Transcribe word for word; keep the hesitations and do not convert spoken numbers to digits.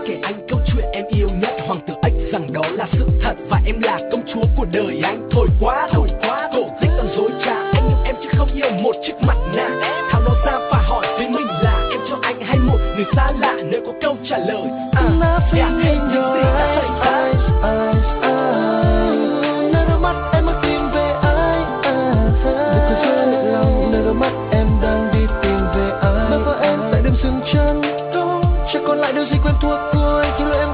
kể anh câu chuyện em yêu nhất hoàng tử ếch rằng đó là sự thật và em là công chúa của đời anh. Thôi quá thôi quá cổ tích còn dối trá, anh yêu em chứ không yêu một chiếc mặt nạ. Thảo nào ra phải hỏi với mình là em cho anh hay một người xa lạ, nếu có câu trả lời à, Nothing in your eyes, eyes, eyes, eyes. Nơi đôi mắt em muốn tìm về ai? Đừng có rơi lệ lòng, nơi đôi mắt em đang đi tìm về ai? Và em tại đêm dừng chân, chẳng còn lại điều gì quen thuộc cuối khi lối em